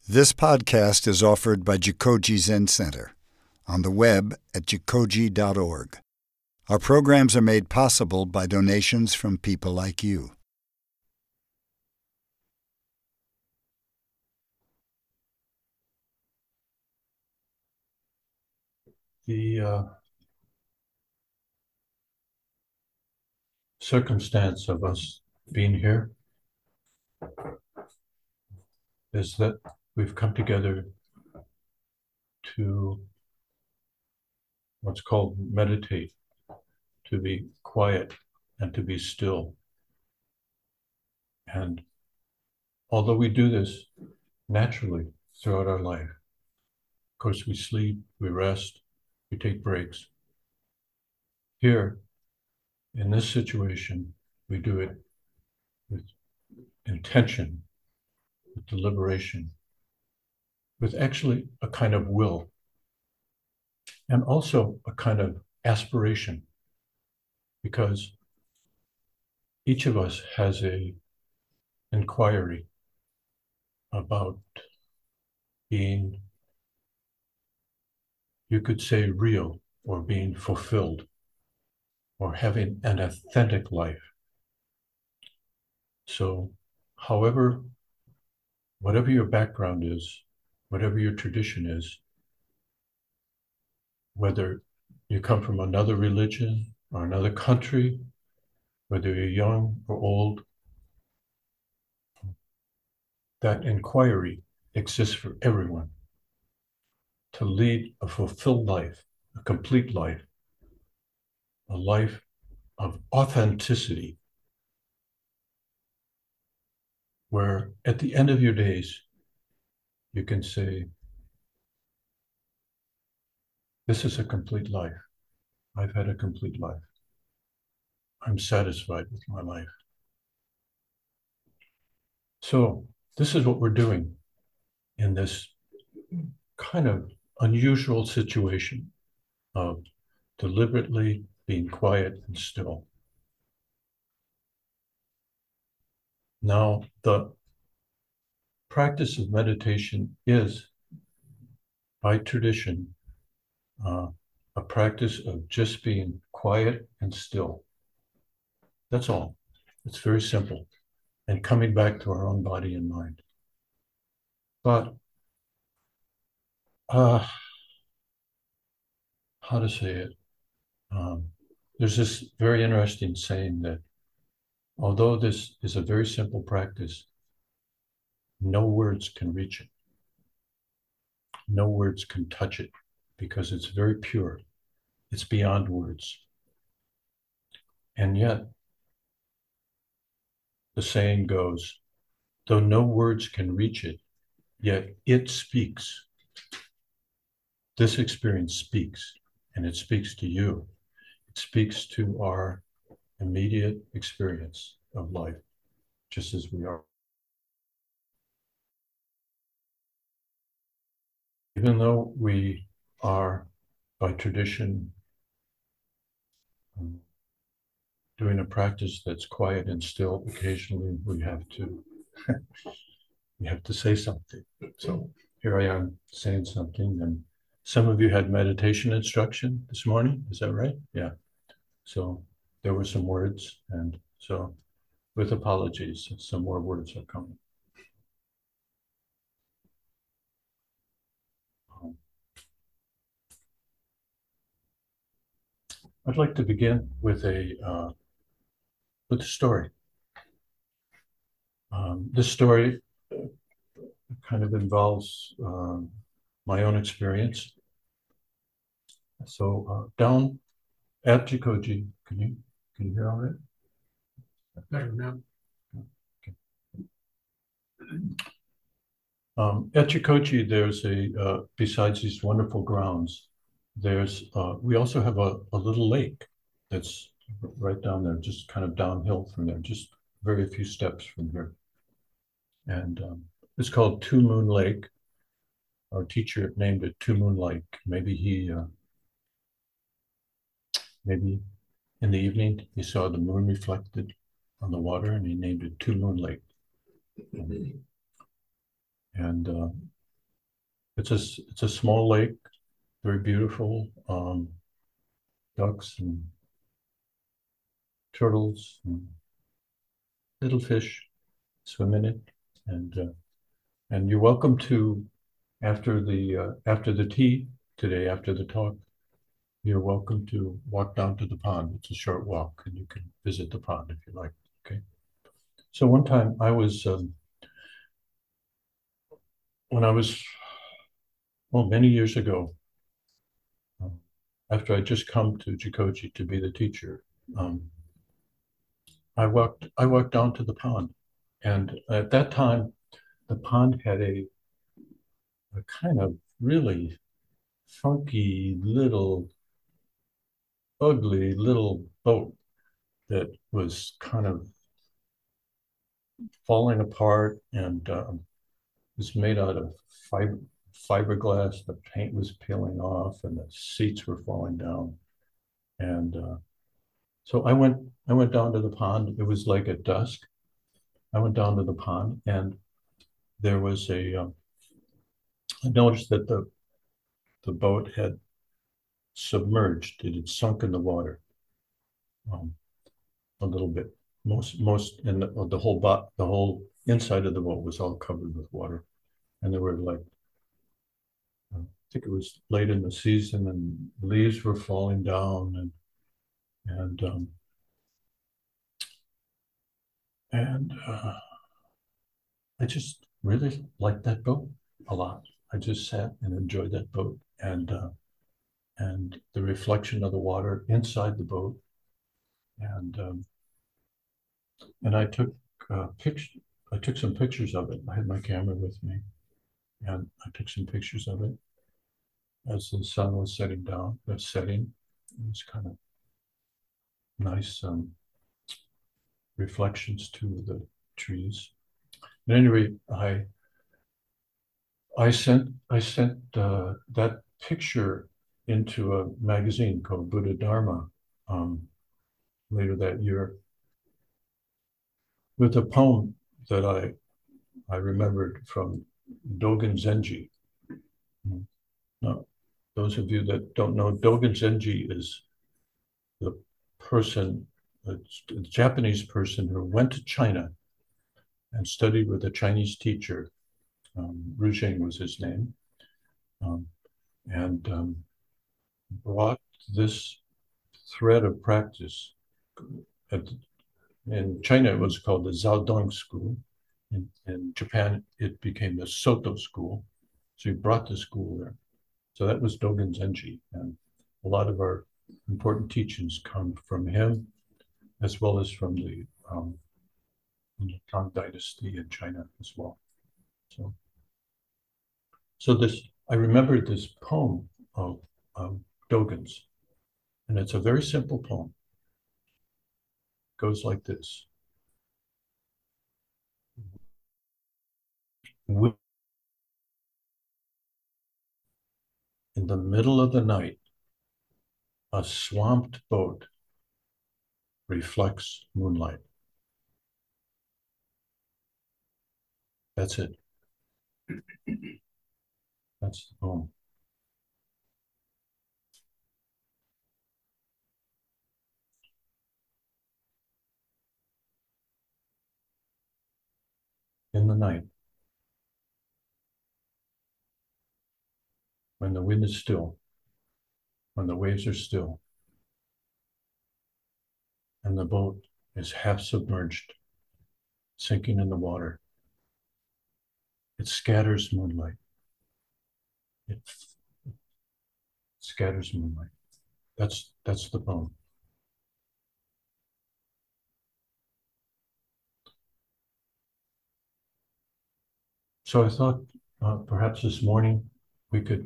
This podcast is offered by Jikoji Zen Center on the web at jikoji.org. Our programs are made possible by donations from people like you. The circumstance of us being here is that we've come together to what's called meditate, to be quiet and to be still. And although we do this naturally throughout our life, of course, we sleep, we rest, we take breaks. Here, in this situation, we do it with intention, with deliberation, with actually a kind of will, and also a kind of aspiration, because each of us has a inquiry about being, you could say, real, or being fulfilled, or having an authentic life. So, whatever your background is, whatever your tradition is, whether you come from another religion or another country, whether you're young or old, that inquiry exists for everyone to lead a fulfilled life, a complete life, a life of authenticity, where at the end of your days, you can say, this is a complete life. I've had a complete life. I'm satisfied with my life. So this is what we're doing in this kind of unusual situation of deliberately being quiet and still. Now, the practice of meditation is, by tradition, a practice of just being quiet and still. That's all. It's very simple. And coming back to our own body and mind. But how to say it? There's this very interesting saying that although this is a very simple practice, no words can reach it. No words can touch it because it's very pure. It's beyond words. And yet, the saying goes, though no words can reach it, yet it speaks. This experience speaks, and it speaks to you. It speaks to our immediate experience of life, just as we are. Even though we are, by tradition, doing a practice that's quiet and still, occasionally we have to say something. So here I am saying something, and some of you had meditation instruction this morning. Is that right? Yeah. So there were some words, and so with apologies, some more words are coming. I'd like to begin with a story. This story kind of involves my own experience. So down at Jikoji, can you hear all right? Better now. Okay. At Jikoji, there's besides these wonderful grounds, we also have a little lake that's right down there, just kind of downhill from there, just very few steps from here. And it's called Two Moon Lake. Our teacher named it Two Moon Lake. Maybe in the evening he saw the moon reflected on the water and he named it Two Moon Lake. And it's a small lake, very beautiful. Ducks and turtles and little fish swim in it, and you're welcome to after the tea today, after the talk, you're welcome to walk down to the pond. It's a short walk, and you can visit the pond if you like. Okay. So one time I was when I was many years ago, um, after I just come to Jikoji to be the teacher, um, I walked down to the pond, and at that time the pond had a kind of really funky little ugly little boat that was kind of falling apart and was made out of fiberglass. The paint was peeling off and the seats were falling down. And so I went down to the pond. It was like at dusk. I went down to the pond and there was I noticed that the boat had submerged. It had sunk in the water um, a little bit. Most and the whole inside of the boat was all covered with water, and there were like I think it was late in the season, and leaves were falling down, and and I just really liked that boat a lot. I just sat and enjoyed that boat, and the reflection of the water inside the boat, and and I took pictures. I took some pictures of it. I had my camera with me, and I took some pictures of it as the sun was setting. It was kind of nice reflections to the trees. At any rate, I sent that picture into a magazine called Buddha Dharma um, later that year with a poem that I remembered from Dogen Zenji. Now, those of you that don't know, Dogen Zenji is the person, a Japanese person who went to China and studied with a Chinese teacher. Ru Jing was his name, um, and brought this thread of practice. In China, it was called the Zhaodong school. In Japan, it became the Soto school. So he brought the school there. So that was Dogen Zenji. And a lot of our important teachings come from him, as well as from the Tang Dynasty in China as well. So I remembered this poem of Dogen's, and it's a very simple poem. It goes like this. In the middle of the night, a swamped boat reflects moonlight. That's it. That's the poem. In the night, when the wind is still, when the waves are still, and the boat is half submerged, sinking in the water, it scatters moonlight. It scatters moonlight. That's the poem. So I thought perhaps this morning we could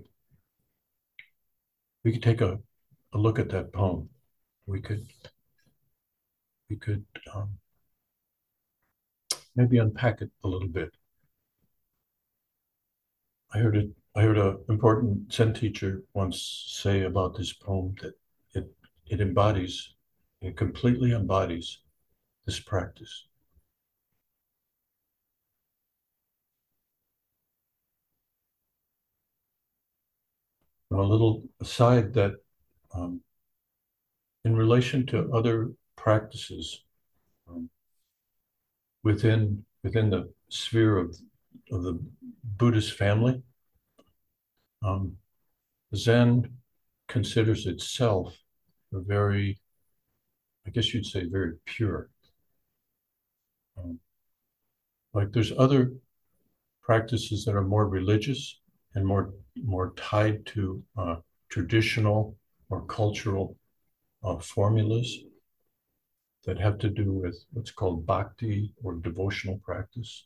take a look at that poem. We could maybe unpack it a little bit. I heard an important Zen teacher once say about this poem that it embodies, it completely embodies this practice. a little aside that in relation to other practices within the sphere of the Buddhist family, Zen considers itself a very, I guess you'd say, very pure. Like there's other practices that are more religious and more tied to traditional or cultural formulas that have to do with what's called bhakti or devotional practice,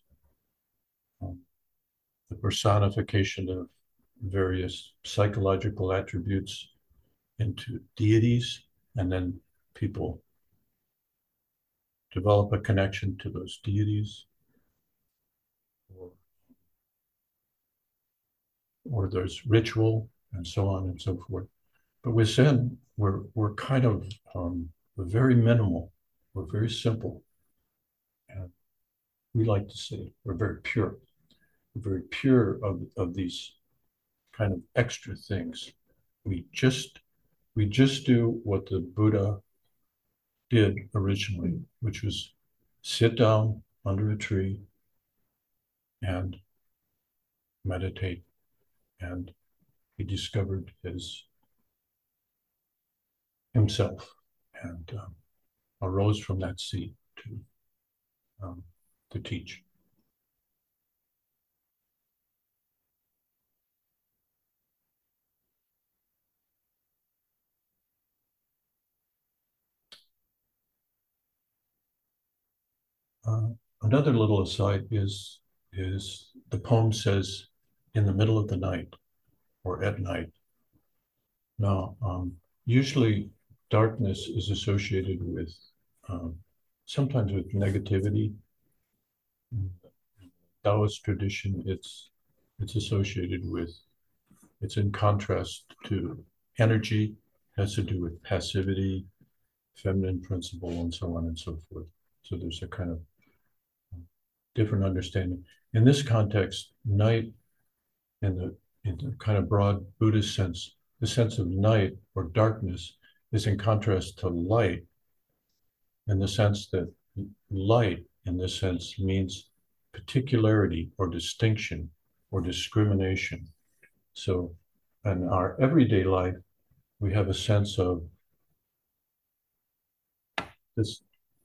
the personification of various psychological attributes into deities, and then people develop a connection to those deities, or there's ritual and so on and so forth. But with Zen, we're kind of very minimal. We're very simple, and we like to say we're very pure. We're very pure of these kind of extra things. We just do what the Buddha did originally, which was sit down under a tree and meditate. And he discovered himself and arose from that seat to teach. Another little aside is the poem says in the middle of the night or at night. Now, usually darkness is associated with sometimes with negativity. In Taoist tradition, it's associated with, it's in contrast to energy, has to do with passivity, feminine principle, and so on and so forth. So there's a kind of different understanding. In this context, night, in the kind of broad Buddhist sense, the sense of night or darkness is in contrast to light, in the sense that light, in this sense, means particularity or distinction or discrimination. So in our everyday life, we have a sense of this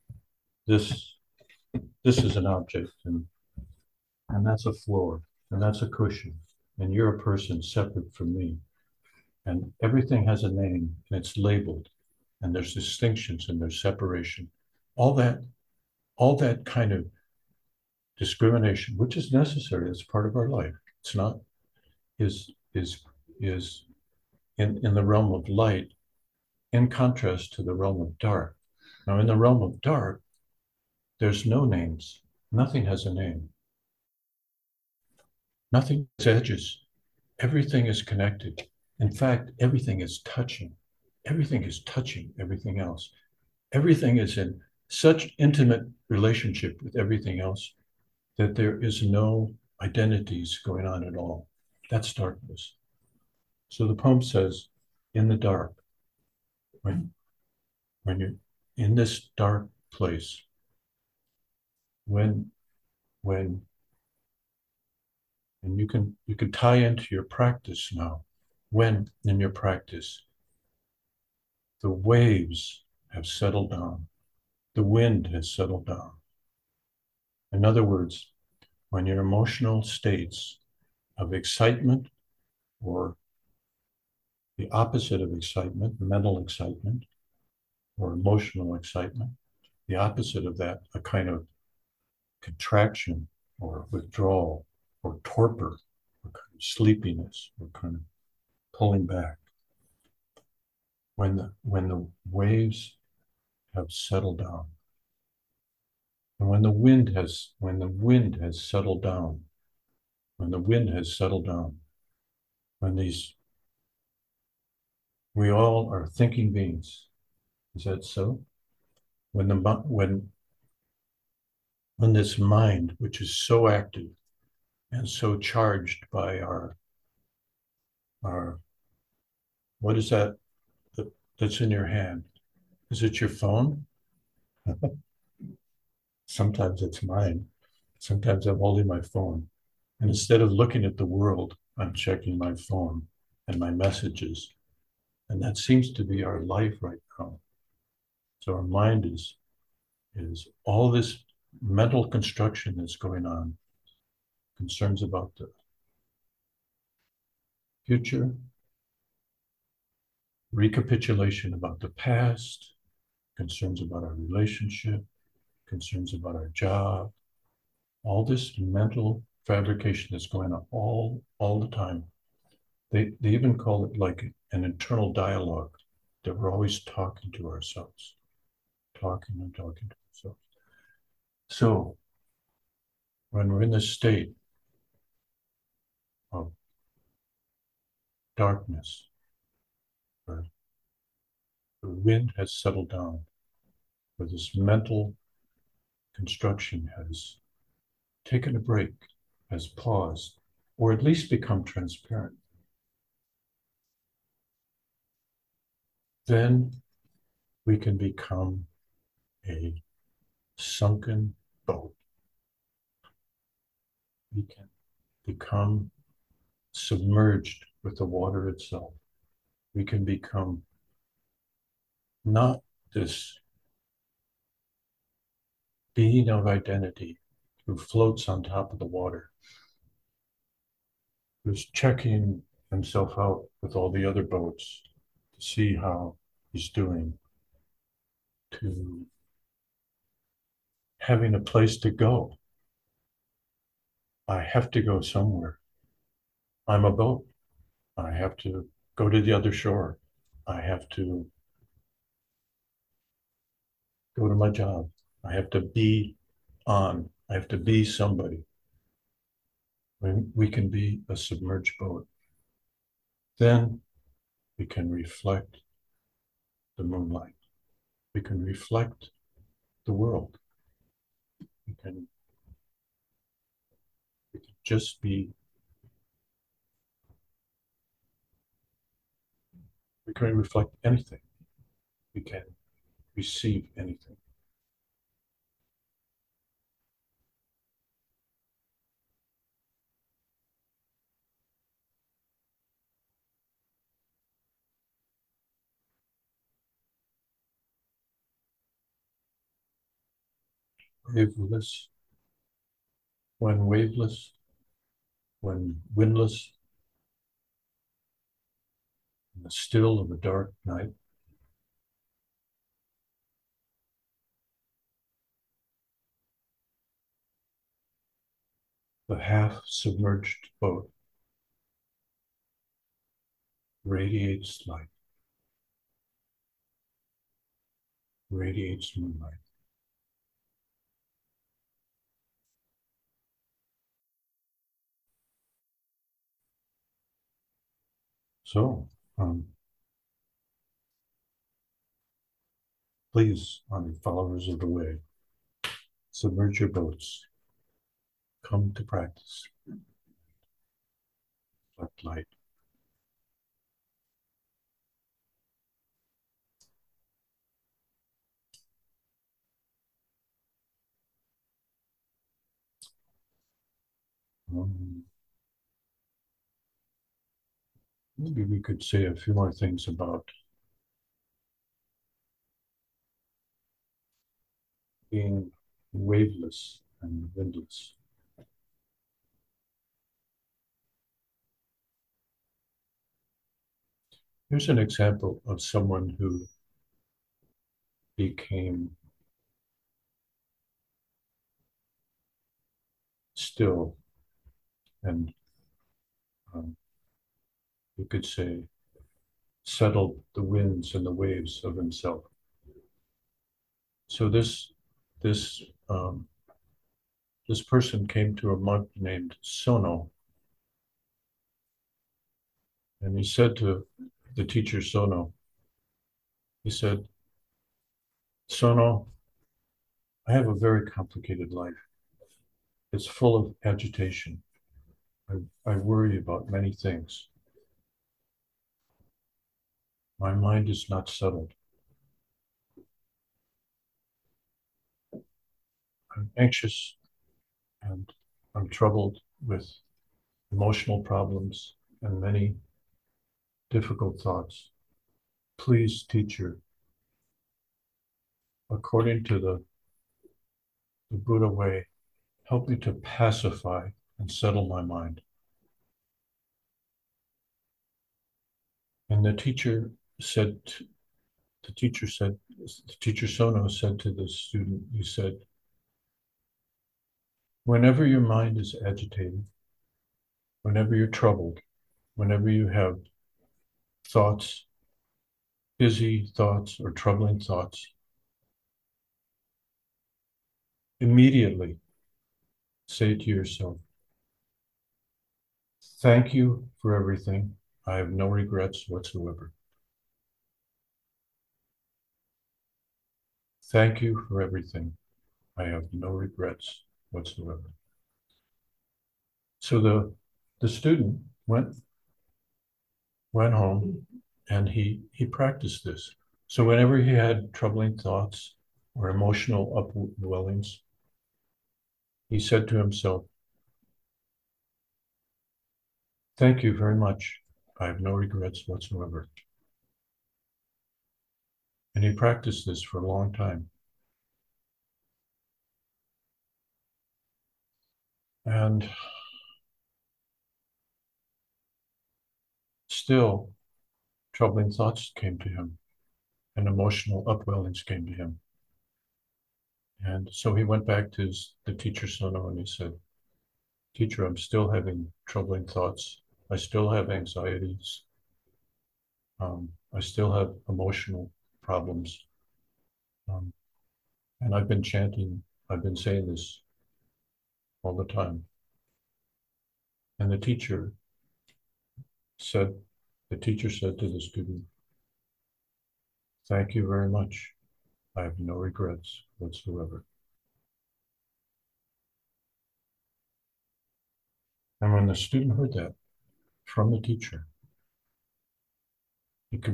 is an object, and that's a floor, and that's a cushion, and you're a person separate from me. And everything has a name, and it's labeled, and there's distinctions and there's separation. All that kind of discrimination, which is necessary, it's part of our life. It's not, is in the realm of light, in contrast to the realm of dark. Now, in the realm of dark, there's no names. Nothing has a name. Nothing has edges. Everything is connected. In fact, everything is touching. Everything is touching everything else. Everything is in such intimate relationship with everything else that there is no identities going on at all. That's darkness. So the poem says, in the dark, when you're in this dark place, and you can tie into your practice now, when in your practice the waves have settled down, the wind has settled down. In other words, when your emotional states of excitement or the opposite of excitement, mental excitement or emotional excitement, the opposite of that, a kind of contraction or withdrawal or torpor or kind of sleepiness or kind of pulling back. When the waves have settled down, and when the wind has settled down, we all are thinking beings. Is that so? When this mind, which is so active and so charged by our What is that that's in your hand? Is it your phone? Sometimes it's mine. Sometimes I'm holding my phone. And instead of looking at the world, I'm checking my phone and my messages. And that seems to be our life right now. So our mind is all this mental construction that's going on, concerns about the future, recapitulation about the past, concerns about our relationship, concerns about our job, all this mental fabrication that's going on all the time. They even call it like an internal dialogue that we're always talking to ourselves, talking and talking to ourselves. So when we're in this state of darkness, where the wind has settled down, where this mental construction has taken a break, has paused, or at least become transparent, then we can become a sunken boat. We can become submerged with the water itself. We can become not this being of identity who floats on top of the water, who's checking himself out with all the other boats to see how he's doing, to having a place to go. I have to go somewhere. I'm a boat. I have to go to the other shore. I have to go to my job. I have to be on. I have to be somebody. When we can be a submerged boat, then we can reflect the moonlight. We can reflect the world. We can, we can just be, we can reflect anything. We can receive anything. Waveless, waveless, when windless, in the still of a dark night, the half-submerged boat radiates light, radiates moonlight. So, please, followers of the way, submerge your boats, come to practice, reflect light. Maybe we could say a few more things about being waveless and windless. Here's an example of someone who became still and you could say settled the winds and the waves of himself. So this this person came to a monk named Sono, and he said to the teacher Sono, he said, Sono, I have a very complicated life. It's full of agitation. I worry about many things. My mind is not settled. I'm anxious and I'm troubled with emotional problems and many difficult thoughts. Please, teacher, according to the Buddha way, help me to pacify and settle my mind. And said, the teacher said, teacher Sono said to the student, he said, whenever your mind is agitated, whenever you're troubled, whenever you have thoughts, busy thoughts or troubling thoughts, immediately say to yourself, thank you for everything. I have no regrets whatsoever. Thank you for everything. I have no regrets whatsoever. So the student went home and he practiced this. So whenever he had troubling thoughts or emotional upwellings, he said to himself, thank you very much. I have no regrets whatsoever. And he practiced this for a long time. And still, troubling thoughts came to him and emotional upwellings came to him. And so he went back to the teacher Sono and he said, teacher, I'm still having troubling thoughts. I still have anxieties. I still have emotional problems. Um, and I've been saying this all the time. And said, the teacher said to the student, thank you very much. I have no regrets whatsoever. And when the student heard that from the teacher, he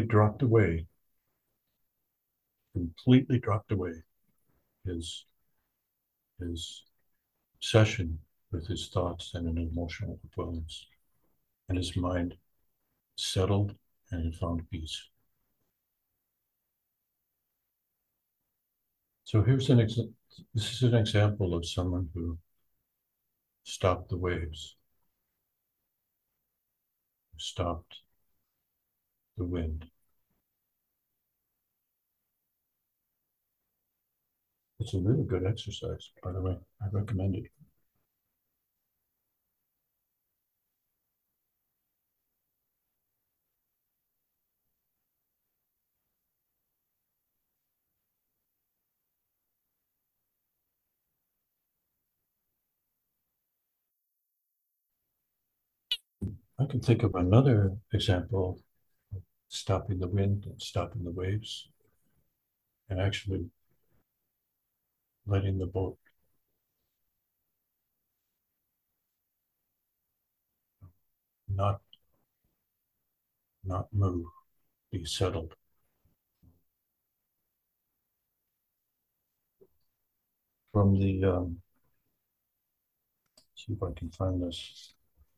completely dropped away his his session with his thoughts and an emotional upwellings, and his mind settled and he found peace. So this is an example of someone who stopped the waves, who stopped the wind. It's a really good exercise, by the way. I recommend it. I can think of another example of stopping the wind and stopping the waves and actually letting the boat not move, be settled. From the see if I can find this.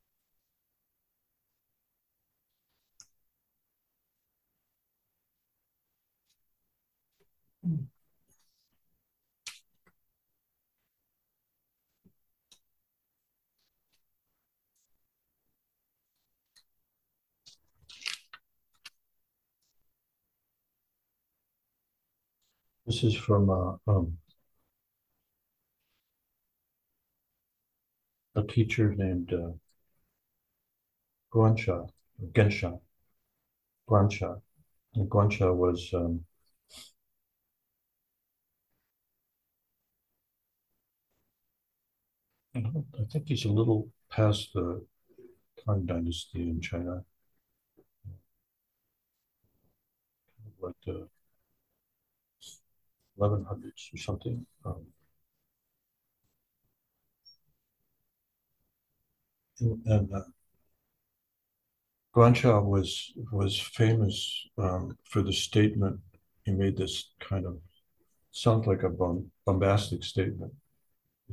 This is from a teacher named Guansha, Gensha, Guansha. And Guansha was I think he's a little past the Tang Dynasty in China, like the 1100s or something. And Guanxia was famous for the statement. He made this kind of sounds like a bombastic statement. He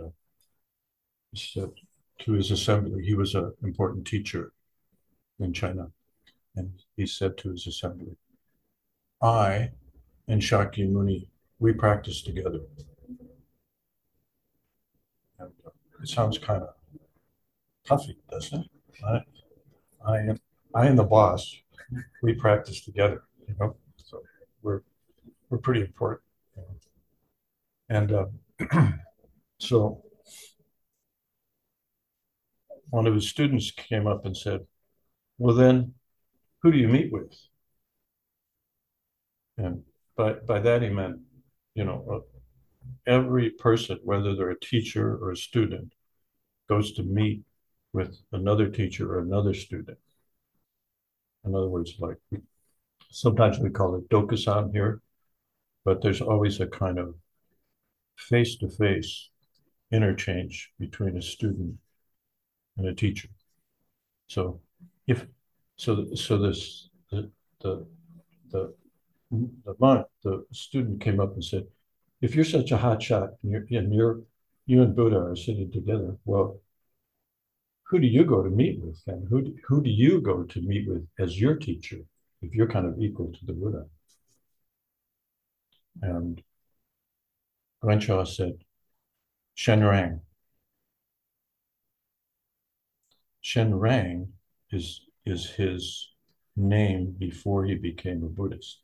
said to his assembly, he was an important teacher in China, and he said to his assembly, "I and Shakyamuni, we practice together." And it sounds kind of puffy, doesn't it? I am I am the boss. We practice together, you know. So we're pretty important. You know? And so one of his students came up and said, "Well, then, who do you meet with?" And by that he meant, you know, every person, whether they're a teacher or a student, goes to meet with another teacher or another student. In other words, like sometimes we call it dokusan here, but there's always a kind of face-to-face interchange between a student and a teacher. So if so this the the the student came up and said, if you're such a hot shot and you and Buddha are sitting together, well, who do you go to meet with then? Who do you go to meet with as your teacher if you're kind of equal to the Buddha? And Guanxia said, Shenrang. Shenrang is his name before he became a Buddhist.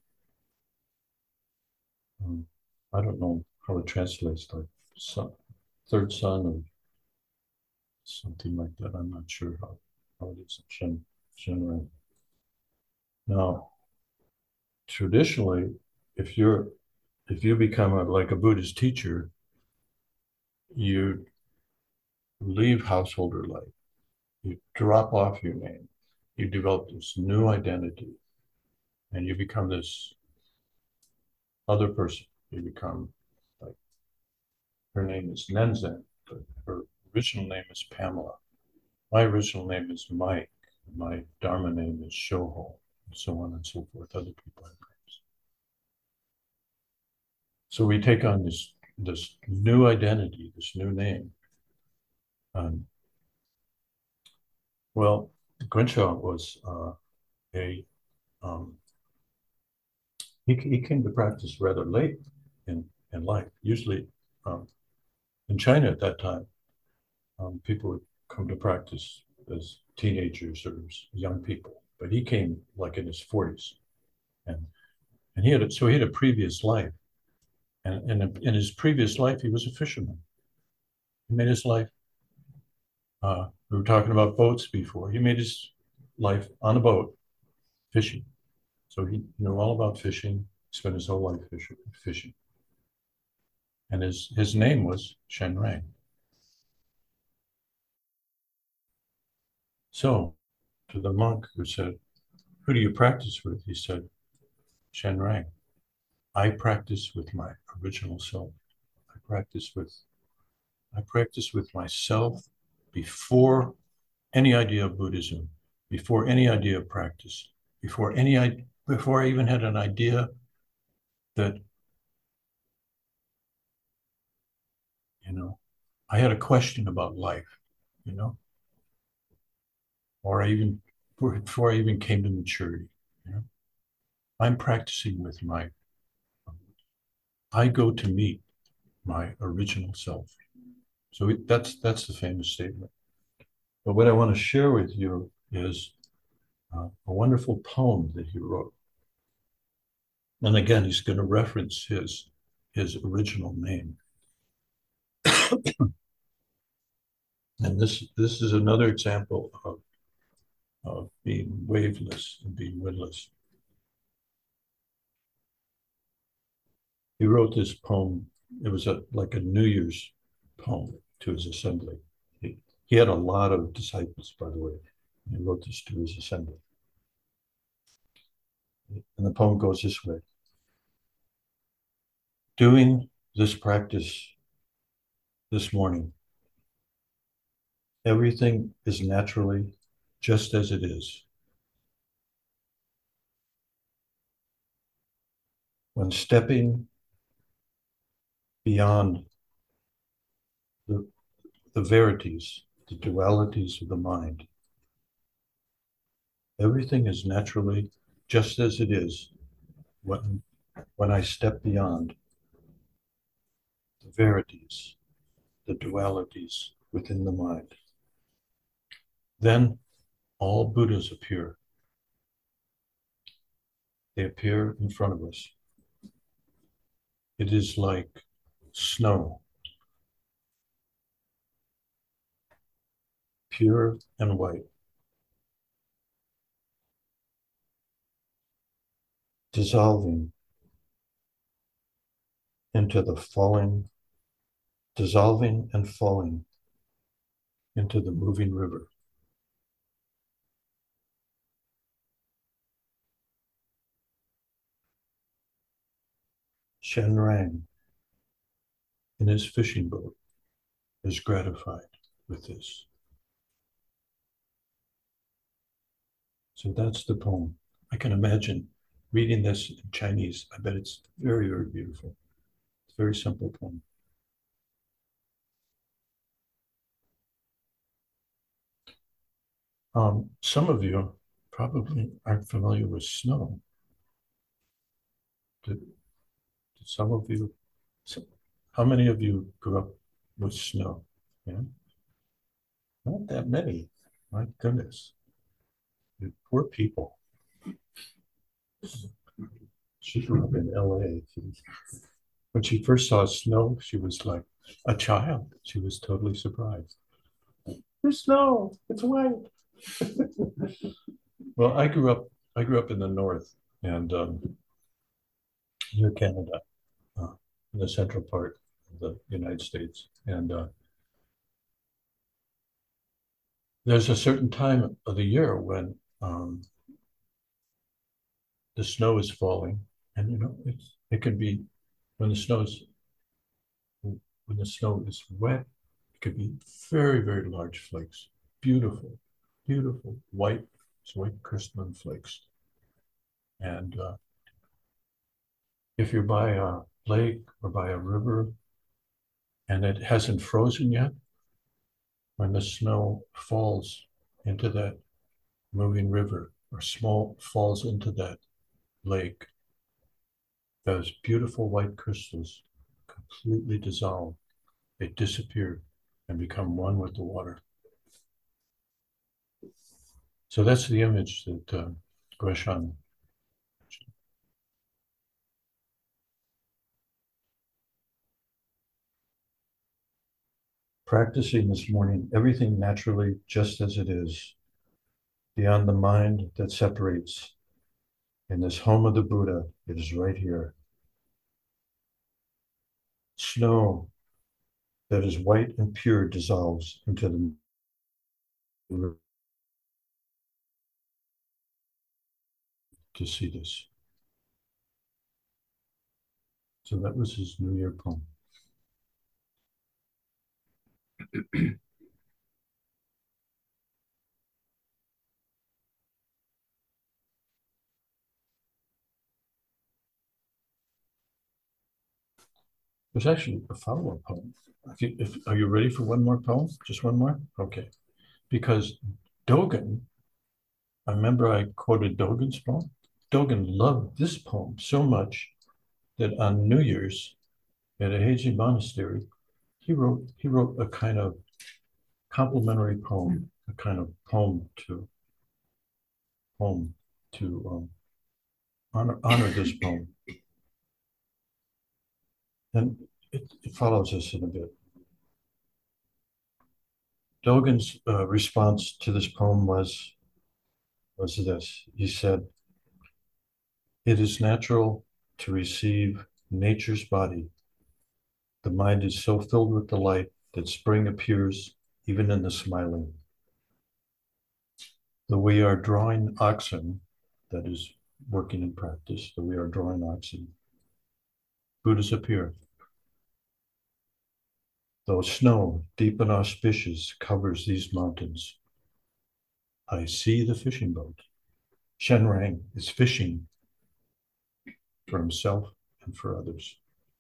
I don't know how it translates, like third son or something like that. I'm not sure how it is in Shenrang. Now, traditionally, if you become like a Buddhist teacher, you leave householder life. You drop off your name. You develop this new identity, and you become this other person. You become like her name is Nenzhen, but her original name is Pamela. My original name is Mike. My Dharma name is Shoho, and so on and so forth. Other people have names. So we take on this new identity, this new name. Well, Guanxia was he came to practice rather late in life. Usually, in China at that time, people would come to practice as teenagers or as young people, but he came like in his 40s, and he had a previous life, and in his previous life he was a fisherman. He made his life. We were talking about boats before. He made his life on a boat, fishing. So he knew all about fishing. Spent his whole life fishing. And his name was Shenrang. So to the monk who said, "Who do you practice with?" he said, "Shenrang. I practice with my original self. I practice with myself before any idea of Buddhism, before any idea of practice, before I even had an idea that, you know, I had a question about life, you know, or before I even came to maturity, you know, I'm practicing with I go to meet my original self." So that's the famous statement. But what I want to share with you is a wonderful poem that he wrote. And again, he's going to reference his original name. And this is another example of being waveless and being windless. He wrote this poem. It was like a New Year's poem to his assembly. He had a lot of disciples, by the way. He wrote this to his assembly. And the poem goes this way. Doing this practice this morning, everything is naturally just as it is, when stepping beyond the, the verities, the dualities of the mind, everything is naturally just as it is when I step beyond the verities, the dualities within the mind. Then all Buddhas appear. They appear in front of us. It is like snow, pure and white, dissolving into the falling, dissolving and falling into the moving river. Shen Rang, in his fishing boat, is gratified with this. So that's the poem. I can imagine reading this in Chinese. I bet it's very, very beautiful. It's a very simple poem. Some of you probably aren't familiar with snow. Did some of you, how many of you grew up with snow? Yeah, not that many. My goodness. You poor people. She grew up in LA. When she first saw snow, she was like a child. She was totally surprised. There's snow. It's white. Well, I grew up in the north and near Canada, in the central part of the United States. And there's a certain time of the year when the snow is falling, and it can be when the snow is wet, it could be very, very large flakes, beautiful, beautiful white crystalline flakes. And if you're by a lake or by a river and it hasn't frozen yet, when the snow falls into that moving river or falls into that lake, those beautiful white crystals completely dissolve. They disappear and become one with the water. So that's the image that Gueshan. Practicing this morning, everything naturally just as it is, beyond the mind that separates. In this home of the Buddha, it is right here. Snow that is white and pure dissolves into the river. To see this. So that was his New Year poem. There's actually a follow-up poem. Are you ready for one more poem? Just one more? Okay. Because Dogen, I remember I quoted Dogen's poem. Dogen loved this poem so much that on New Year's at a Heiji monastery, he wrote a kind of complimentary poem, a kind of poem to honor this poem. And it follows us in a bit. Dogen's response to this poem was this. He said, "It is natural to receive nature's body. The mind is so filled with delight that spring appears even in the smiling. Though we are drawing oxen," that is working in practice, though we are drawing oxen, Buddhas appear. Though snow, deep and auspicious, covers these mountains, I see the fishing boat. Shen Rang is fishing for himself and for others.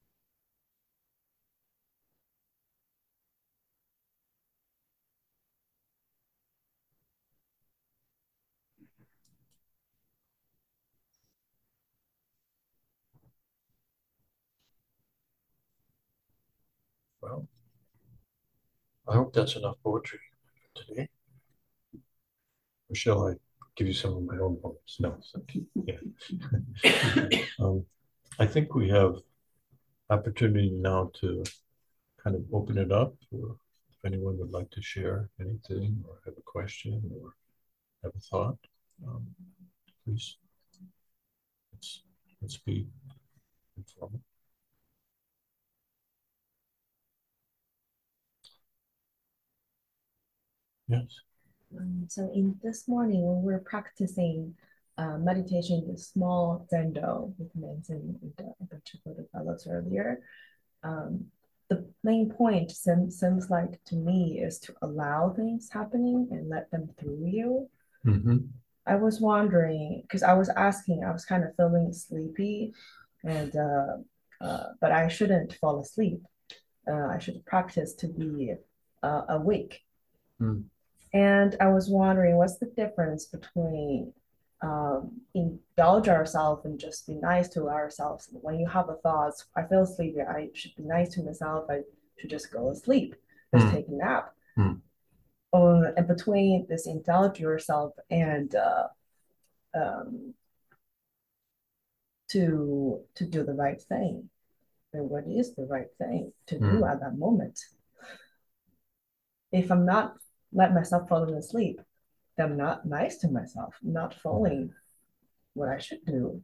Well, I hope that's enough poetry today. Or shall I give you some of my own poems? No. Yeah. I think we have opportunity now to kind of open it up, or if anyone would like to share anything or have a question or have a thought, please let's be informal. Yes. So in this morning, when we're practicing meditation, the small zendo, we mentioned in the Chicago fellows earlier, the main point seems like to me is to allow things happening and let them through you. Mm-hmm. I was wondering, because I was kind of feeling sleepy, and but I shouldn't fall asleep. I should practice to be awake. Mm. And I was wondering, what's the difference between indulge ourselves and just be nice to ourselves? When you have a thought, I feel sleepy, I should be nice to myself, I should just go to sleep, just take a nap. And between this indulge yourself and to do the right thing, and what is the right thing to do at that moment? If I'm not let myself fall asleep, then I'm not nice to myself, not following what I should do.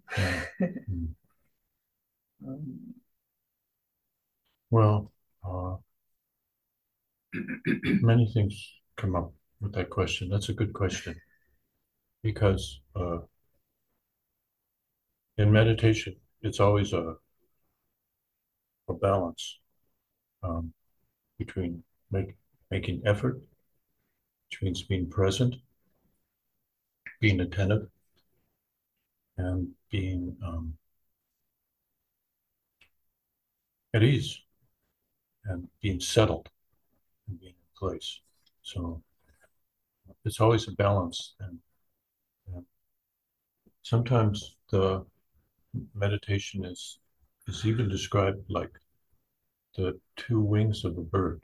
Well, many things come up with that question. That's a good question, because in meditation, it's always a balance between making effort, which means being present, being attentive, and being at ease, and being settled, and being in place. So it's always a balance, and sometimes the meditation is even described like the two wings of a bird.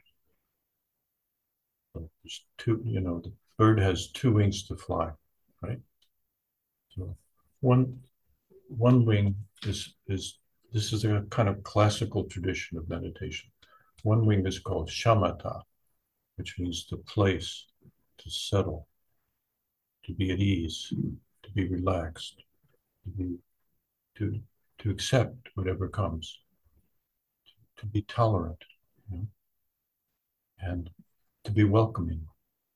So there's two, the bird has two wings to fly, right? So one wing is this is a kind of classical tradition of meditation. One wing is called shamatha, which means to place, to settle, to be at ease, to be relaxed, to accept whatever comes, to be tolerant, and to be welcoming.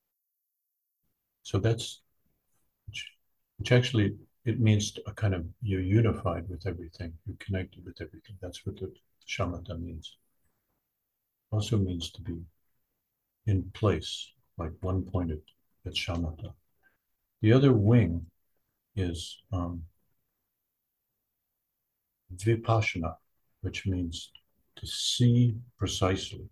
So that's which actually it means a kind of you're unified with everything, you're connected with everything. That's what the shamatha means. Also means to be in place, like one pointed at shamatha. The other wing is vipassana, which means to see precisely.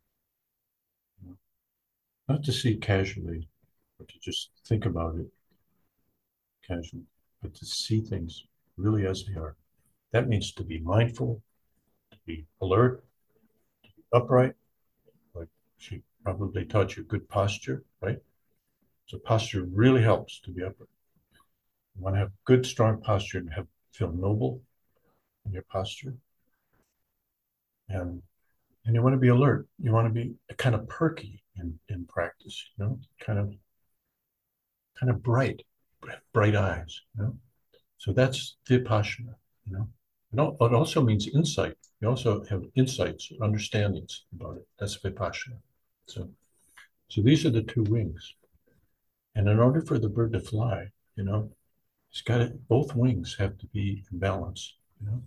Not to see casually, but to just think about it casually, but to see things really as they are. That means to be mindful, to be alert, to be upright. Like she probably taught you good posture, right? So posture really helps to be upright. You want to have good, strong posture and feel noble in your posture. And you want to be alert. You want to be kind of perky in practice, kind of bright eyes, So that's vipassana, It also means insight. You also have insights, understandings about it. That's vipassana. So these are the two wings. And in order for the bird to fly, it's got to, both wings have to be in balance,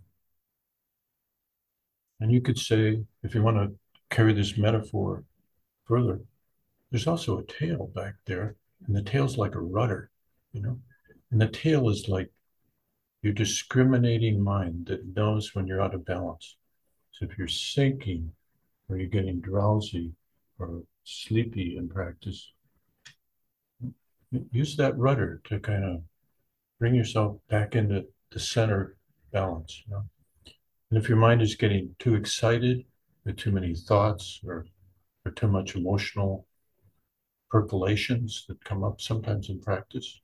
And you could say, if you want to carry this metaphor further, there's also a tail back there, and the tail's like a rudder, And the tail is like your discriminating mind that knows when you're out of balance. So if you're sinking or you're getting drowsy or sleepy in practice, use that rudder to kind of bring yourself back into the center balance, you know? And if your mind is getting too excited with too many thoughts or too much emotional percolations that come up sometimes in practice,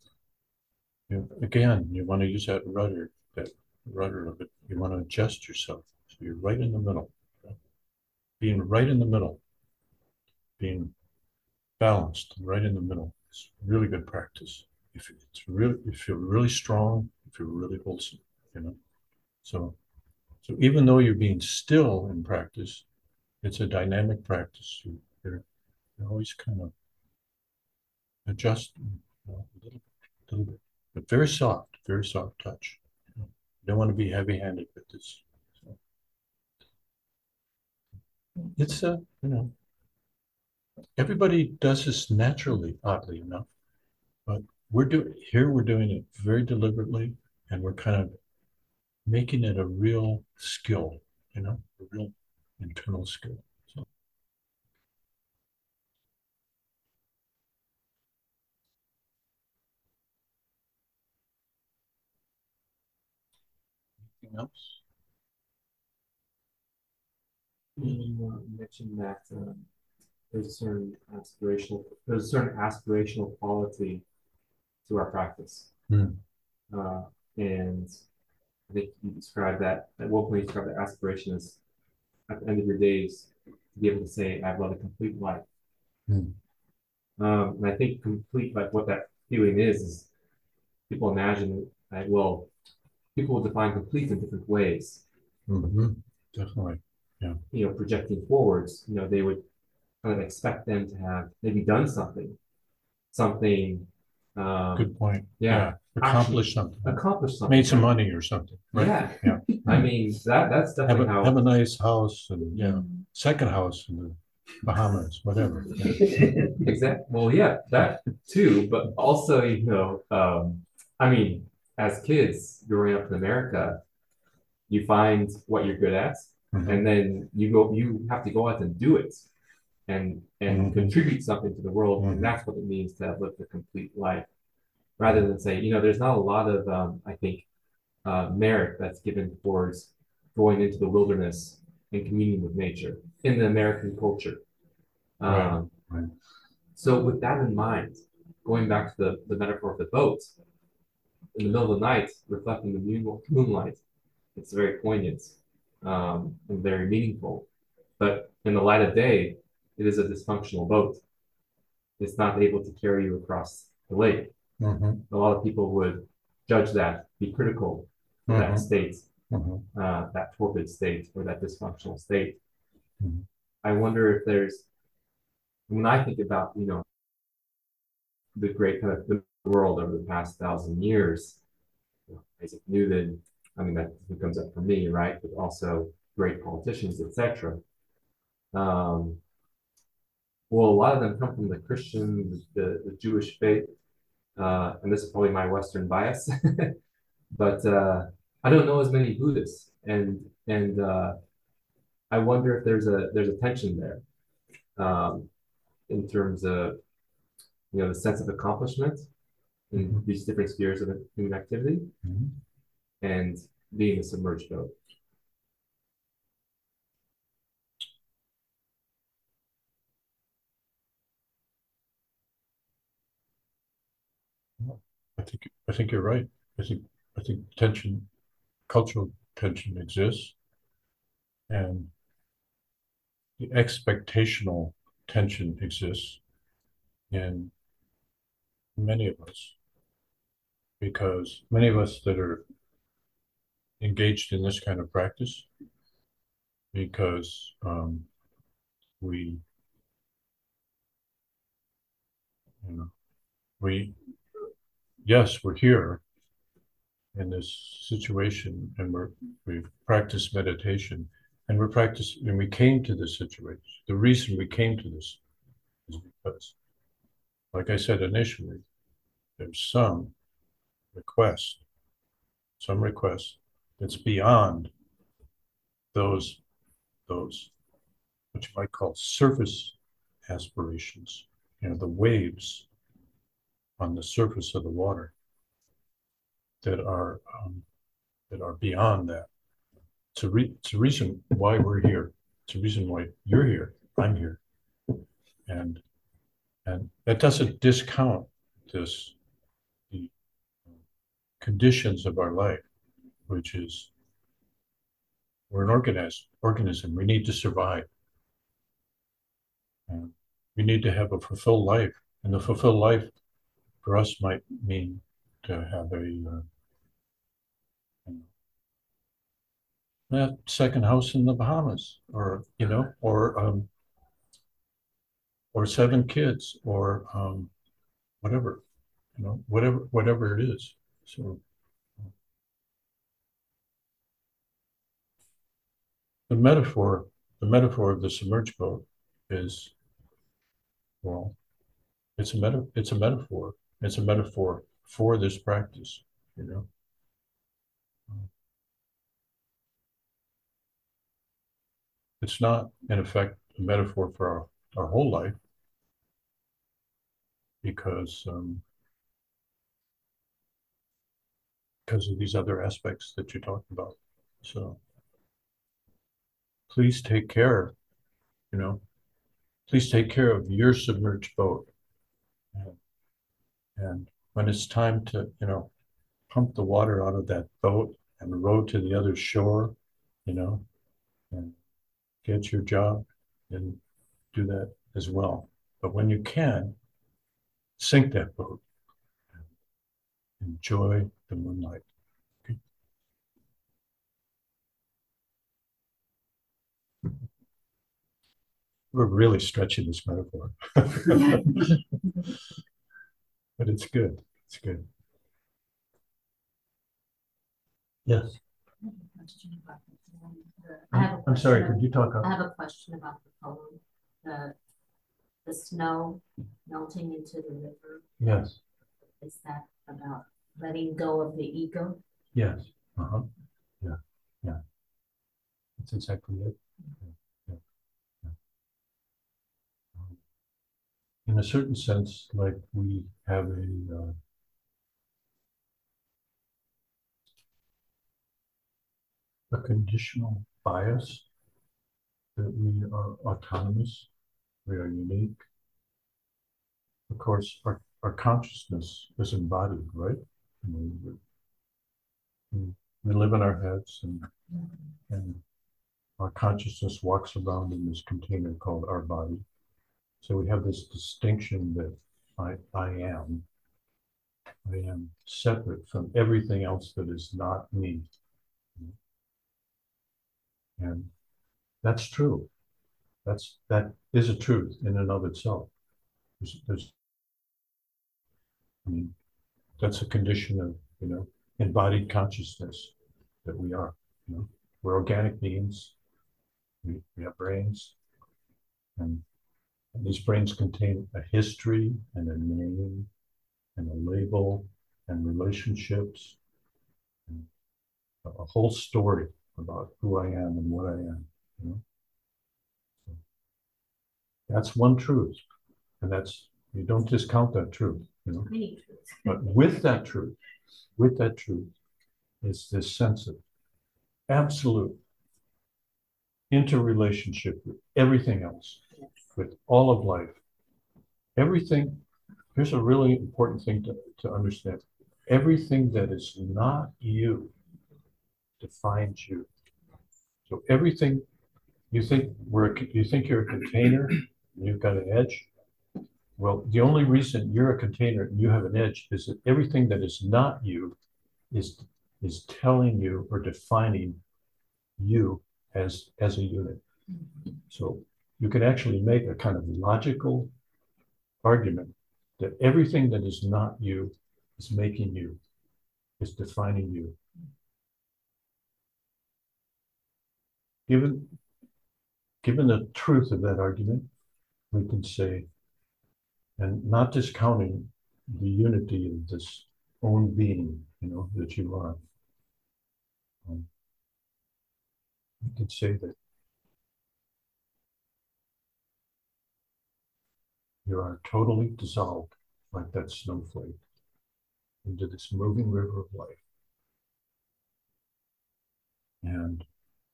again, you want to use that rudder of it. You want to adjust yourself. So you're right in the middle. Being right in the middle, being balanced, right in the middle. It's really good practice. If you feel really strong, if you're really wholesome, you know. So even though you're being still in practice, it's a dynamic practice. You're always kind of adjusting, a little bit, but very soft touch. You don't want to be heavy-handed with this. So it's everybody does this naturally, oddly enough, but we're doing it very deliberately, and we're kind of making it a real skill, a real internal skill. So anything else? You mentioned that there's a certain aspirational quality to our practice. Mm. And I think you described that at one point you described that aspiration as at the end of your days to be able to say, I've led a complete life. Mm. And I think complete, like what that feeling is people imagine that, well, people will define complete in different ways. Mm-hmm. Definitely. Yeah. Projecting forwards, they would kind of expect them to have maybe done something. Good point. Yeah. Accomplish something. Made some money or something. Right? Yeah. I mean, that's definitely have a nice house and second house in the Bahamas, whatever. Exactly. Well, yeah, that too, but also, I mean, as kids growing up in America, you find what you're good at, and then you have to go out and do it and contribute something to the world, and that's what it means to have lived a complete life. Rather than say, there's not a lot of, I think, merit that's given towards going into the wilderness and communing with nature in the American culture. Right. So with that in mind, going back to the metaphor of the boat, in the middle of the night, reflecting the moonlight, it's very poignant and very meaningful. But in the light of day, it is a dysfunctional boat. It's not able to carry you across the lake. A lot of people would judge that, be critical of that state, that torpid state or that dysfunctional state. I wonder if when I think about, the great kind of the world over the past 1,000 years, Isaac Newton, I mean, that comes up for me, right? But also great politicians, etc. Well, a lot of them come from the Christian, the Jewish faith, and this is probably my Western bias, but I don't know as many Buddhists, and I wonder if there's a tension there, in terms of the sense of accomplishment in these different spheres of human activity, and being a submerged boat. I think you're right. I think tension, cultural tension exists, and the expectational tension exists in many of us, because many of us that are engaged in this kind of practice, because we yes, we're here in this situation, and we've practiced meditation, and we came to this situation. The reason we came to this is because, like I said initially, there's some request some request that's beyond those which you might call surface aspirations, the waves on the surface of the water that are beyond that. It's a reason why we're here. It's a reason why you're here. I'm here, and that doesn't discount the conditions of our life, which is we're an organism. We need to survive. And we need to have a fulfilled life, and the fulfilled life for us might mean to have a second house in the Bahamas, or or 7 kids, or whatever, whatever it is. So the metaphor of the submerged boat is, well, it's a metaphor. It's a metaphor for this practice, It's not, in effect, a metaphor for our whole life, because of these other aspects that you talked about. So please take care, please take care of your submerged boat. And when it's time to, pump the water out of that boat and row to the other shore, and get your job, and do that as well. But when you can, sink that boat. Enjoy the moonlight. Okay. We're really stretching this metaphor. But it's good. It's good. Yes. I'm sorry, could you talk up? I have a question about the poem. The snow melting into the river. Yes. Is that about letting go of the ego? Yes. Uh-huh. Yeah. Yeah. That's exactly it. Yeah. Yeah. In a certain sense, like we have a conditional bias that we are autonomous, we are unique. Of course, our consciousness is embodied, right? We live in our heads, and our consciousness walks around in this container called our body. So we have this distinction that I am separate from everything else that is not me. And that's true. That is a truth in and of itself. That's a condition of, embodied consciousness that we are. We're organic beings. We have brains, and these brains contain a history and a name and a label and relationships, and a whole story about who I am and what I am. So that's one truth, and you don't discount that truth. Many truths. But with that truth is this sense of absolute interrelationship with everything else, with all of life. Everything, here's a really important thing to understand. Everything that is not you defines you. So everything you think you're a container and you've got an edge. Well, the only reason you're a container and you have an edge is that everything that is not you is telling you or defining you as a unit. So you can actually make a kind of logical argument that everything that is not you is making you, is defining you. Given the truth of that argument, we can say, and not discounting the unity of this own being, that you are, You could say that you are totally dissolved like that snowflake into this moving river of life. And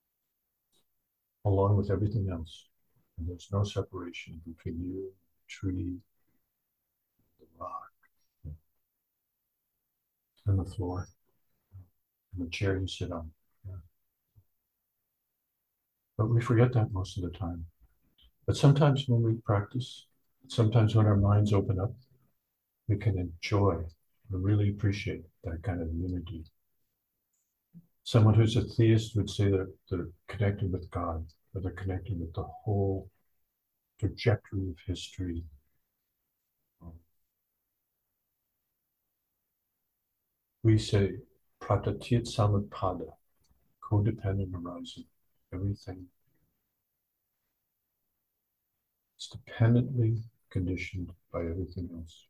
along with everything else, and there's no separation between you, the tree, the rock, and the floor, and the chair you sit on. Yeah. But we forget that most of the time. But sometimes when we practice, sometimes when our minds open up, we can enjoy and really appreciate that kind of unity. Someone who's a theist would say that they're connected with God, or they're connected with the whole trajectory of history. We say pratatit samutpada, codependent arising. Everything is dependently conditioned by everything else.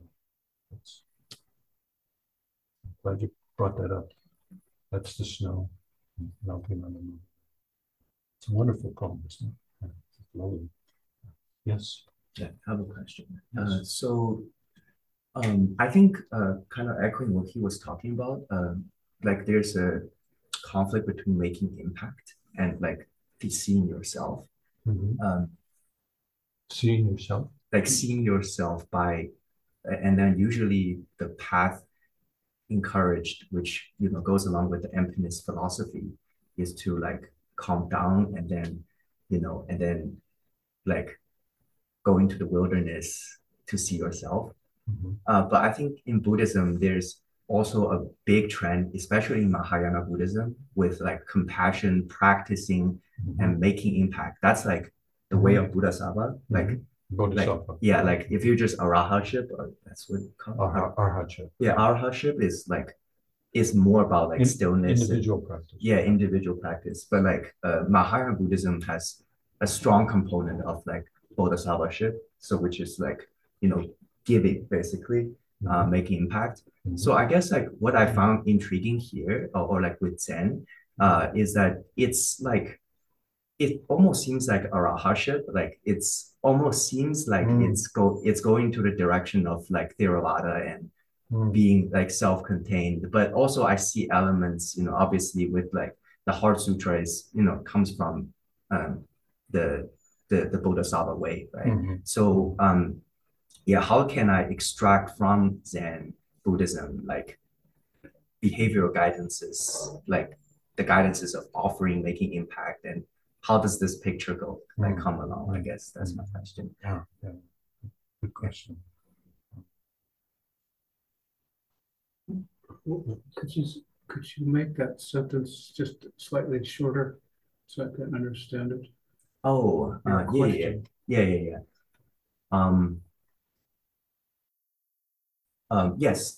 I'm glad you brought that up. That's the snow melting on the moon. It's a wonderful poem, isn't it? Yeah, it's lovely. Yes. Yeah, I have a question. Yes. I think kind of echoing what he was talking about, like there's a conflict between making impact and like seeing yourself. Mhm. Seeing yourself. Like seeing yourself by, and then usually the path encouraged, which goes along with the emptiness philosophy, is to like calm down and then like go into the wilderness to see yourself. Mhm. But I think in Buddhism, there's also a big trend, especially in Mahayana Buddhism, with like compassion, practicing, and making impact. That's like the way of Bodhisattva. Like, Bodhisattva. like if you just arahatship, or that's what it's called. Arhatship. Yeah, arahatship is more about like stillness. Individual practice. Yeah, individual practice. But like Mahayana Buddhism has a strong component of like bodhisattvaship, so which is like giving basically, making impact. So I guess like what I found intriguing here, or like with Zen, is that it's like it almost seems like arahatship, like it's almost seems like it's going to the direction of like Theravada and being like self-contained. But also I see elements, obviously with like the Heart Sutra is, comes from the Bodhisattva way, right? So yeah, how can I extract from Zen Buddhism like behavioral guidances, like the guidances of offering, making impact, and how does this picture go like come along? I guess that's my question. Yeah, good question. Could you make that sentence just slightly shorter so I can understand it? Oh, yeah. Yes.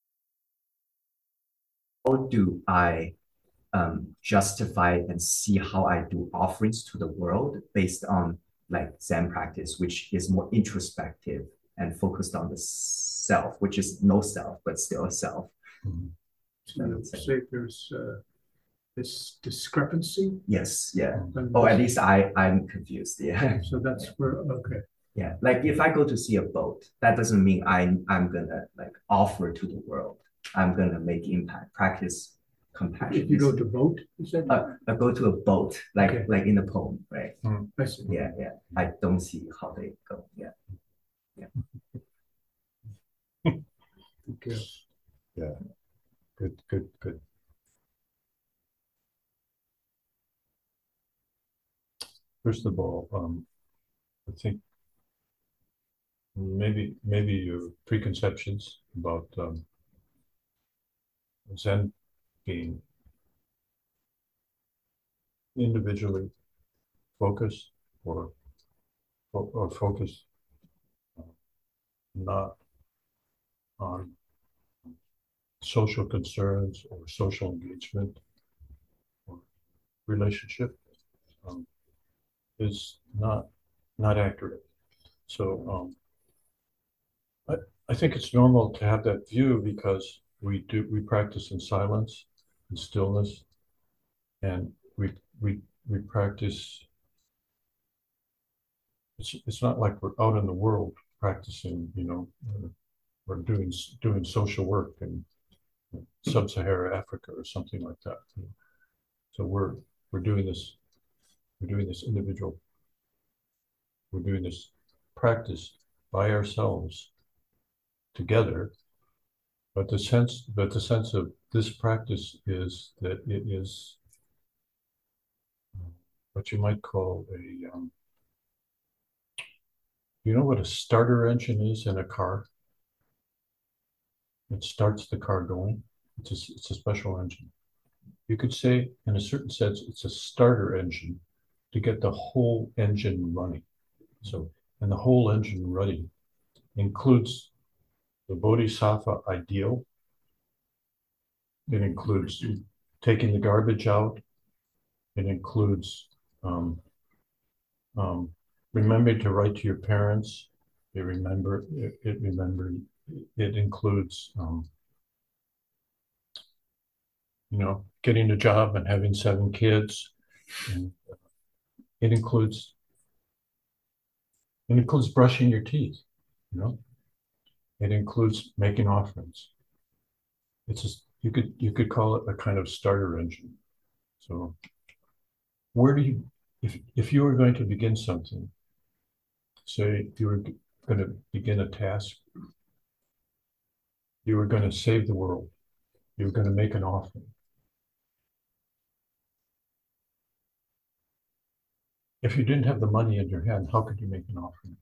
How do I justify and see how I do offerings to the world based on like Zen practice, which is more introspective and focused on the self, which is no self, but still a self. So you say there's this discrepancy? Yes, yeah. Or at least I'm confused. Yeah. So that's where, okay. Yeah, like if I go to see a boat, that doesn't mean I'm gonna like offer to the world. I'm gonna make impact, practice compassion. If you go to boat, you said? I go to a boat, like Okay. like in the poem, right? I see. Yeah. I don't see how they go. Yeah. Okay. Yeah. Good. First of all, I think maybe your preconceptions about Zen being individually focused or focused not on social concerns or social engagement or relationship is not accurate. So I think it's normal to have that view because we practice in silence and stillness And we practice. It's not like we're out in the world practicing, we're doing social work in sub-Saharan Africa or something like that. So we're doing this individual, we're doing this practice by ourselves together. But the sense of this practice is that it is what you might call a you know what a starter engine is in a car? It starts the car going. It's a special engine. You could say, in a certain sense, it's a starter engine to get the whole engine running. So, and the whole engine running includes the Bodhisattva ideal. It includes taking the garbage out. It includes remembering to write to your parents. It includes getting a job and having 7 kids. And it includes brushing your teeth, It includes making offerings. It's just, you could call it a kind of starter engine. So where do you, if you were going to begin something, say you were going to begin a task, you were going to save the world, you were going to make an offering. If you didn't have the money in your hand, how could you make an offering?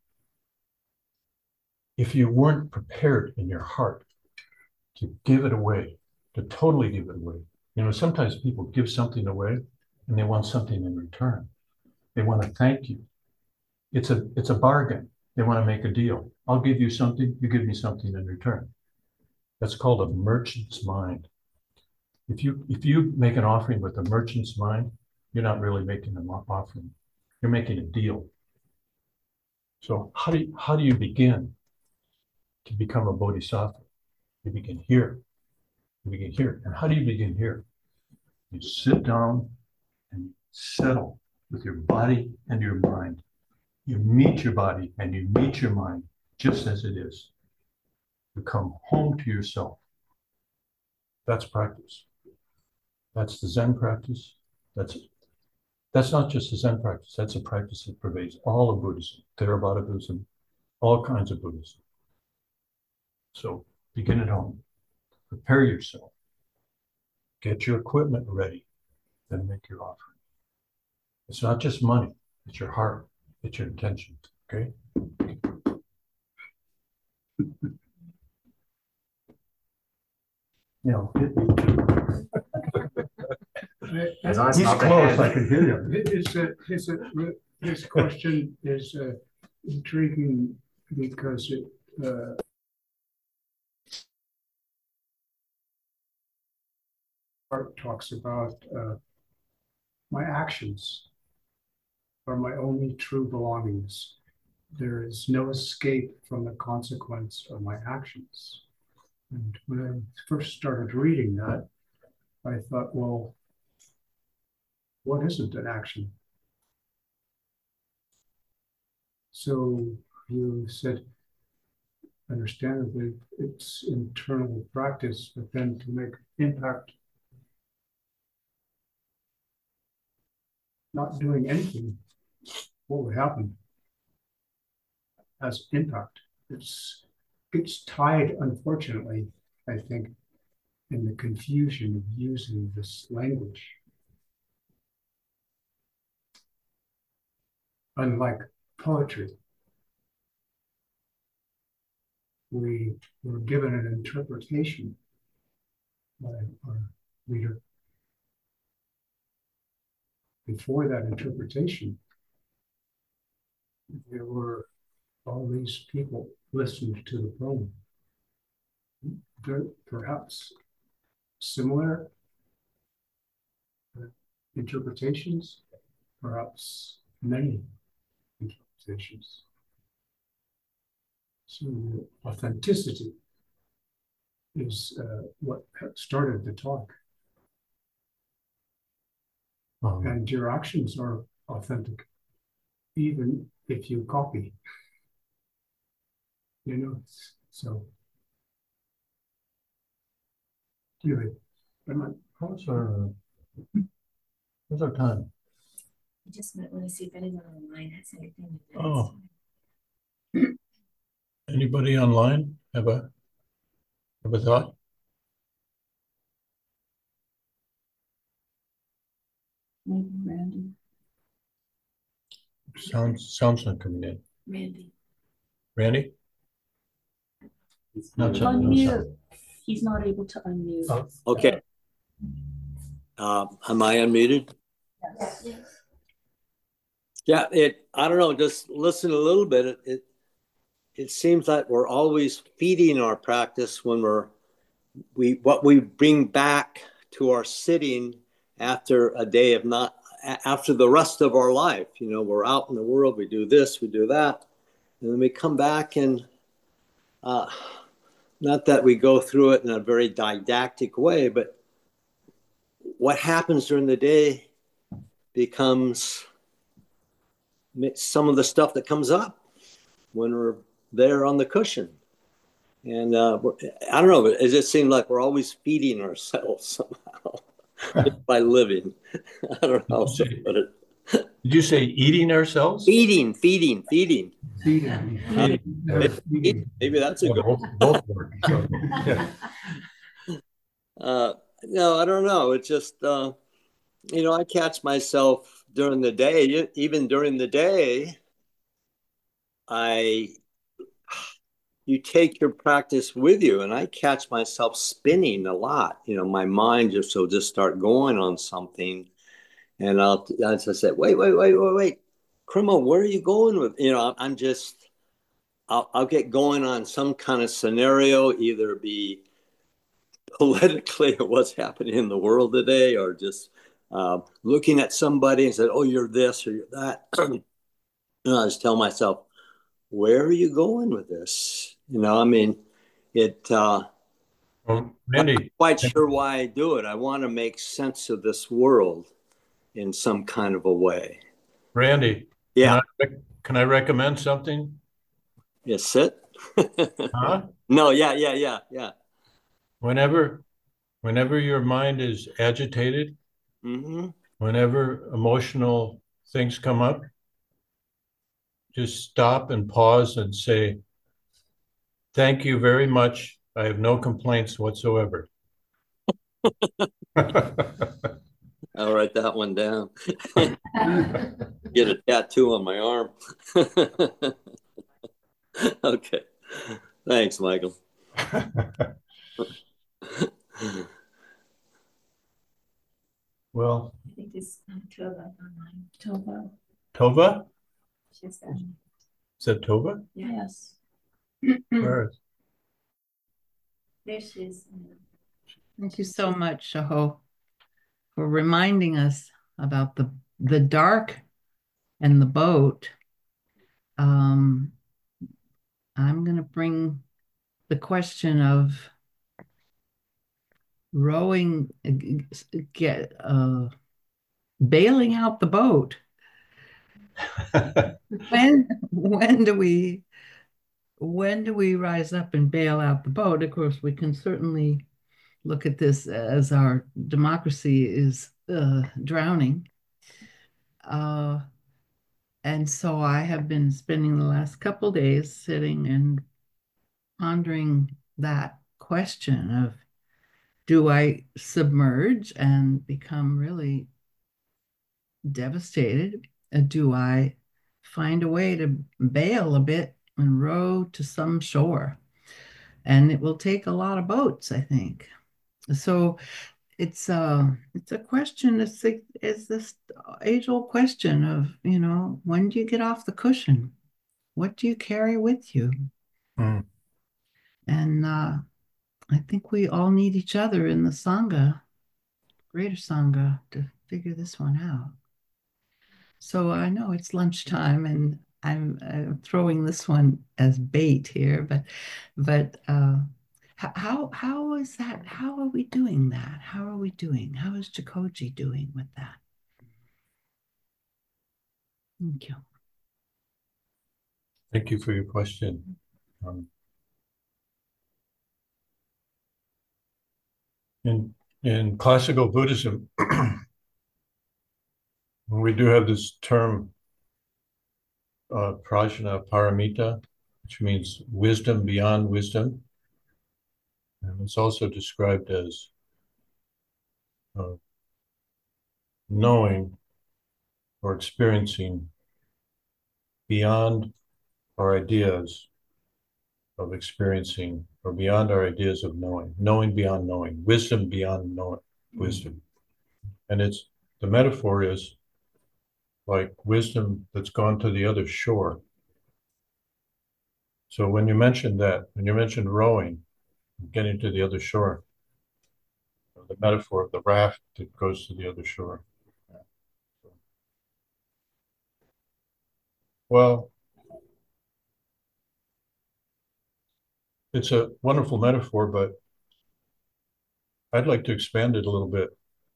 If you weren't prepared in your heart to give it away, to totally give it away. Sometimes people give something away and they want something in return. They want to thank you. It's a bargain. They want to make a deal. I'll give you something, you give me something in return. That's called a merchant's mind. If you make an offering with a merchant's mind, you're not really making an offering. You're making a deal. So how do you begin to become a bodhisattva? You begin here. You begin here. And how do you begin here? You sit down and settle with your body and your mind. You meet your body and you meet your mind just as it is. You come home to yourself. That's practice. That's the Zen practice. That's not just the Zen practice. That's a practice that pervades all of Buddhism, Theravada Buddhism, all kinds of Buddhism. So begin at home. Prepare yourself. Get your equipment ready. Then make your offering. It's not just money. It's your heart. It's your intention. Okay? As long as He's not the close, hand. I can hear you. His question is intriguing because it part talks about my actions are my only true belongings. There is no escape from the consequence of my actions. And when I first started reading that, I thought, well, what isn't an action? So you said, understandably, it's internal practice, but then to make impact, not doing anything, what would happen as impact? It's tied, unfortunately, I think, in the confusion of using this language. Unlike poetry, we were given an interpretation by our reader. Before that interpretation, there were all these people listened to the poem. They're perhaps similar interpretations, perhaps many interpretations. So authenticity is what started the talk. and your actions are authentic, even if you copy. So anyway, How's our time? I just might want to see if anyone online has anything. Oh. Anybody online have a thought? Maybe Randy. Sounds not coming in. Randy? Not sound, no sound. He's not able to unmute. Oh. Okay. Am I unmuted? Yes. Yeah, I don't know, just listen a little bit. It seems like we're always feeding our practice when what we bring back to our sitting after a day of not, after the rest of our life. We're out in the world, we do this, we do that. And then we come back and, not that we go through it in a very didactic way, but what happens during the day becomes some of the stuff that comes up when we're there on the cushion. And I don't know, but it just seems like we're always feeding ourselves somehow by living. I don't know. Did you say eating ourselves? Feeding. feeding. Maybe that's a good both work. So, yeah. No, I don't know. It's just, I catch myself during the day, even during the day, you take your practice with you, and I catch myself spinning a lot. My mind will just start going on something, and I'll just say, wait, Krimo, where are you going with? I'll get going on some kind of scenario, either be politically what's happening in the world today, or just looking at somebody and said, oh, you're this or you're that. And I just tell myself, where are you going with this? Randy, I'm not quite sure why I do it. I want to make sense of this world in some kind of a way. Randy, yeah. Can I recommend something? Yes, sit. Huh? No, yeah. Whenever your mind is agitated, whenever emotional things come up, just stop and pause and say, thank you very much. I have no complaints whatsoever. I'll write that one down. Get a tattoo on my arm. Okay. Thanks, Michael. Well, I think it's Tova online. Tova? She's there. Is that Tova? Yes. Where is? There she is. Thank you so much, Shaho, for reminding us about the dark and the boat. I'm going to bring the question of rowing, bailing out the boat. When do we rise up and bail out the boat? Of course, we can certainly look at this as our democracy is drowning. And so I have been spending the last couple of days sitting and pondering that question of, do I submerge and become really devastated? Do I find a way to bail a bit and row to some shore? And it will take a lot of boats, I think. So it's a question. It's this age-old question of, when do you get off the cushion? What do you carry with you? And I think we all need each other in the Sangha, greater Sangha, to figure this one out. So I know it's lunchtime, and I'm throwing this one as bait here, but how is that? How are we doing that? How are we doing? How is Jikoji doing with that? Thank you. Thank you for your question. In classical Buddhism, we do have this term, prajna paramita, which means wisdom beyond wisdom. And it's also described as knowing or experiencing beyond our ideas of experiencing, or beyond our ideas of knowing, knowing beyond knowing, wisdom beyond knowing, wisdom. And it's, the metaphor is like wisdom that's gone to the other shore. So when you mentioned that, when you mentioned rowing, getting to the other shore, the metaphor of the raft that goes to the other shore. Well, it's a wonderful metaphor, but I'd like to expand it a little bit.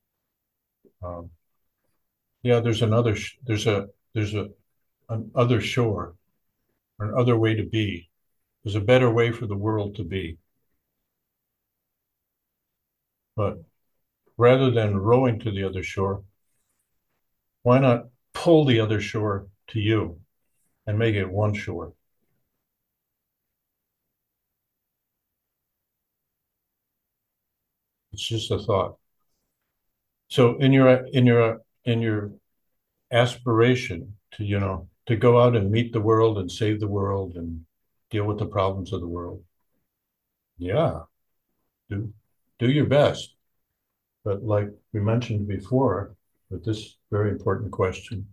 Yeah, there's another, there's an other shore, or an other way to be. There's a better way for the world to be. But rather than rowing to the other shore, why not pull the other shore to you and make it one shore? It's just a thought. So in your aspiration to, to go out and meet the world and save the world and deal with the problems of the world, yeah, do your best. But like we mentioned before, with this very important question,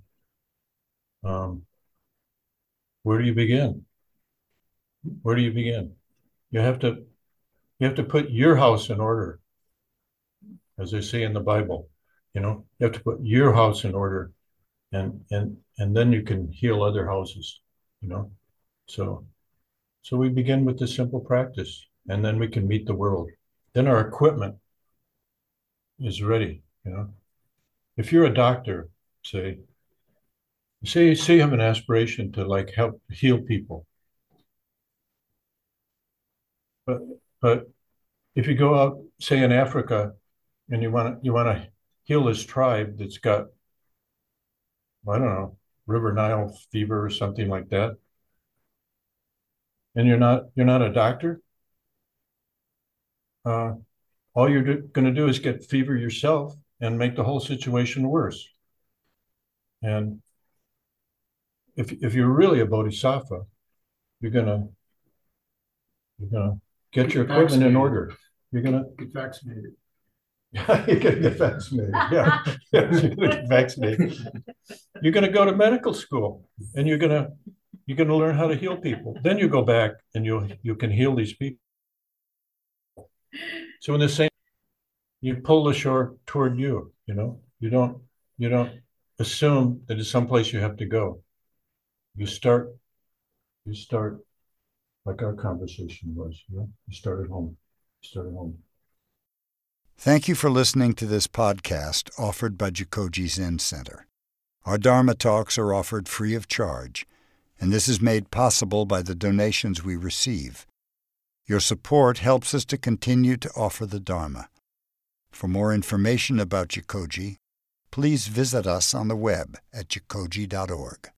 where do you begin? Where do you begin? You have to put your house in order, as they say in the Bible. You have to put your house in order, and then you can heal other houses. So we begin with this simple practice, and then we can meet the world. Then our equipment is ready. If you're a doctor, say you have an aspiration to like help heal people, but if you go out, say in Africa, and you want to heal this tribe that's got, I don't know, River Nile fever or something like that, and you're not a doctor, all you're going to do is get fever yourself and make the whole situation worse. And if you're really a bodhisattva, you're gonna get your equipment in order. You're gonna Get vaccinated. You're gonna get vaccinated. Yeah, you're gonna get vaccinated. You're gonna go to medical school, and you're gonna learn how to heal people. Then you go back and you can heal these people. So in the same, you pull the shore toward you. You don't assume that it's someplace you have to go. You start like our conversation was. You start at home. Thank you for listening to this podcast offered by Jikoji Zen Center. Our Dharma talks are offered free of charge, and this is made possible by the donations we receive. Your support helps us to continue to offer the Dharma. For more information about Jikoji, please visit us on the web at jikoji.org.